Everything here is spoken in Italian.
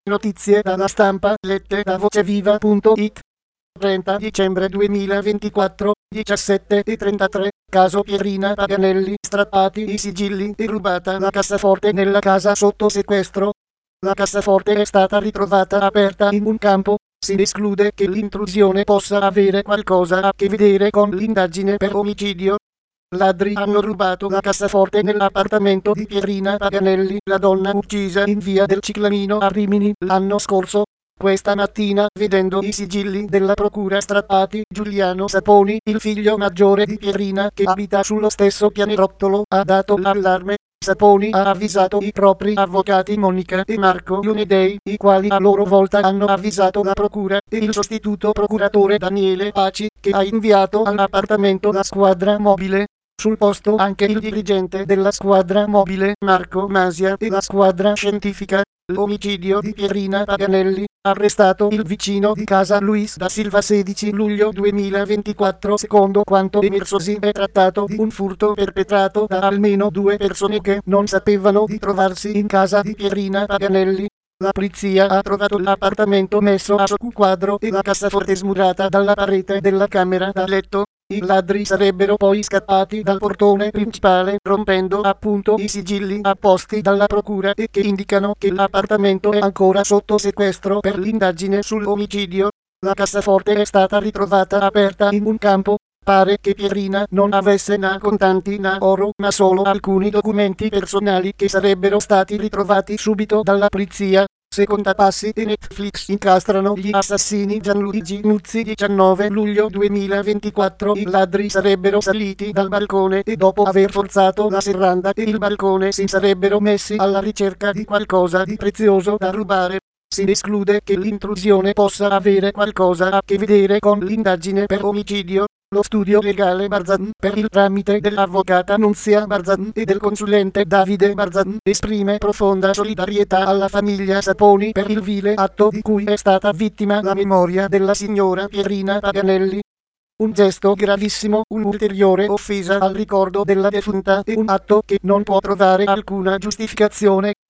Notizie dalla stampa lette da voceviva.it. 30 dicembre 2024, 17:33. Caso Pierina Paganelli, strappati i sigilli e rubata la cassaforte nella casa sotto sequestro. La cassaforte è stata ritrovata aperta in un campo. Si esclude che l'intrusione possa avere qualcosa a che vedere con l'indagine per omicidio. Ladri hanno rubato la cassaforte nell'appartamento di Pierina Paganelli, la donna uccisa in via del Ciclamino a Rimini l'anno scorso. Questa mattina, vedendo i sigilli della procura strappati, Giuliano Saponi, il figlio maggiore di Pierina che abita sullo stesso pianerottolo, ha dato l'allarme. Saponi ha avvisato i propri avvocati Monica e Marco Ionedei, i quali a loro volta hanno avvisato la procura e il sostituto procuratore Daniele Paci, che ha inviato all'appartamento la squadra mobile. Sul posto anche il dirigente della squadra mobile Marco Masia e la squadra scientifica. L'omicidio di Pierina Paganelli, arrestato il vicino di casa Luis da Silva 16 luglio 2024. Secondo quanto emersosi è trattato di un furto perpetrato da almeno 2 persone che non sapevano di trovarsi in casa di Pierina Paganelli. La polizia ha trovato l'appartamento messo a soqquadro e la cassaforte smurata dalla parete della camera da letto. I ladri sarebbero poi scappati dal portone principale, rompendo appunto i sigilli apposti dalla procura e che indicano che l'appartamento è ancora sotto sequestro per l'indagine sull'omicidio. La cassaforte è stata ritrovata aperta in un campo. Pare che Pierina non avesse né contanti né oro, ma solo alcuni documenti personali che sarebbero stati ritrovati subito dalla polizia. Seconda passi e Netflix incastrano gli assassini. Gianluigi Nuzzi 19 luglio 2024. I ladri sarebbero saliti dal balcone e dopo aver forzato la serranda e il balcone si sarebbero messi alla ricerca di qualcosa di prezioso da rubare. Si esclude che l'intrusione possa avere qualcosa a che vedere con l'indagine per omicidio. Lo studio legale Barzan, per il tramite dell'avvocata Nunzia Barzan e del consulente Davide Barzan, esprime profonda solidarietà alla famiglia Saponi per il vile atto di cui è stata vittima la memoria della signora Pierina Paganelli. Un gesto gravissimo, un'ulteriore offesa al ricordo della defunta e un atto che non può trovare alcuna giustificazione.